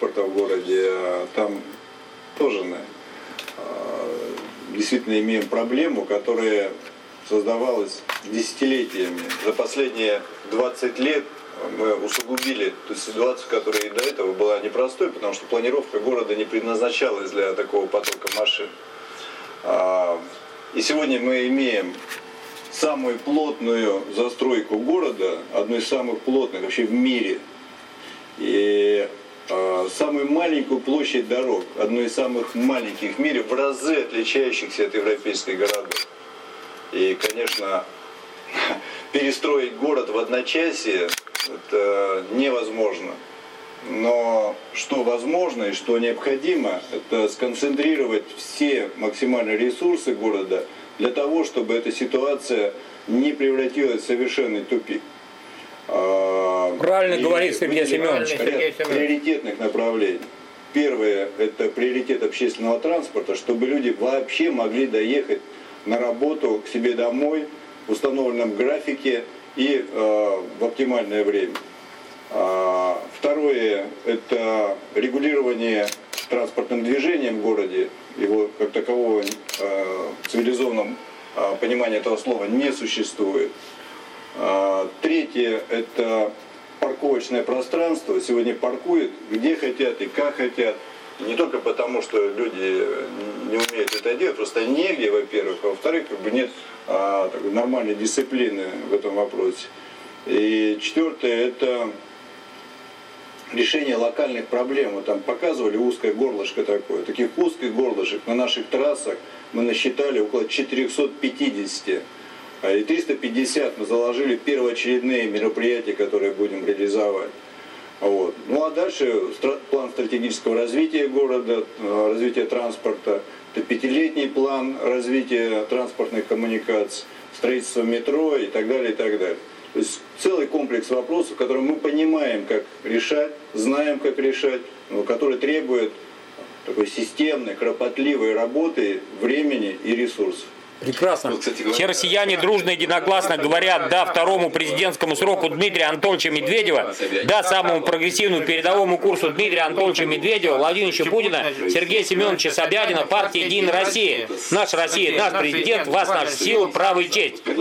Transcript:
транспорта в городе, там тоже действительно имеем проблему, которая создавалась десятилетиями. За последние 20 лет мы усугубили ту ситуацию, которая и до этого была непростой, потому что планировка города не предназначалась для такого потока машин. И сегодня мы имеем самую плотную застройку города, одну из самых плотных вообще в мире, и самую маленькую площадь дорог, одну из самых маленьких в мире, в разы отличающихся от европейских городов. И, конечно, перестроить город в одночасье это невозможно. Но что возможно и что необходимо, это сконцентрировать все максимальные ресурсы города для того, чтобы эта ситуация не превратилась в совершенный тупик. Правильно говорит Сергей Семенович. Ряд приоритетных направлений. Первое – это приоритет общественного транспорта, чтобы люди вообще могли доехать на работу, к себе домой в установленном графике и в оптимальное время. Второе – это регулирование транспортным движением в городе. Его как такового в цивилизованном понимании этого слова не существует. Третье – это парковочное пространство. Сегодня паркуют где хотят и как хотят. Не только потому, что люди не умеют это делать, просто негде, во-первых. А во-вторых, нет такой нормальной дисциплины в этом вопросе. И четвертое – это решение локальных проблем. Вот там показывали узкое горлышко такое. Таких узких горлышек на наших трассах мы насчитали около 450. И 350 мы заложили первоочередные мероприятия, которые будем реализовать. Вот. Ну а дальше план стратегического развития города, развития транспорта, это 5-летний план развития транспортных коммуникаций, строительство метро и так далее, и так далее. То есть целый комплекс вопросов, которые мы понимаем, как решать, знаем, как решать, но которые требуют такой системной, кропотливой работы, времени и ресурсов. Прекрасно. Все россияне дружно, единогласно говорят «да» второму президентскому сроку Дмитрия Анатольевича Медведева, «да» самому прогрессивному передовому курсу Дмитрия Анатольевича Медведева, Владимира Путина, Сергея Семеновича Собянина, партия «Единая Россия». Наша Россия, наш президент, вас наша сила, право и честь.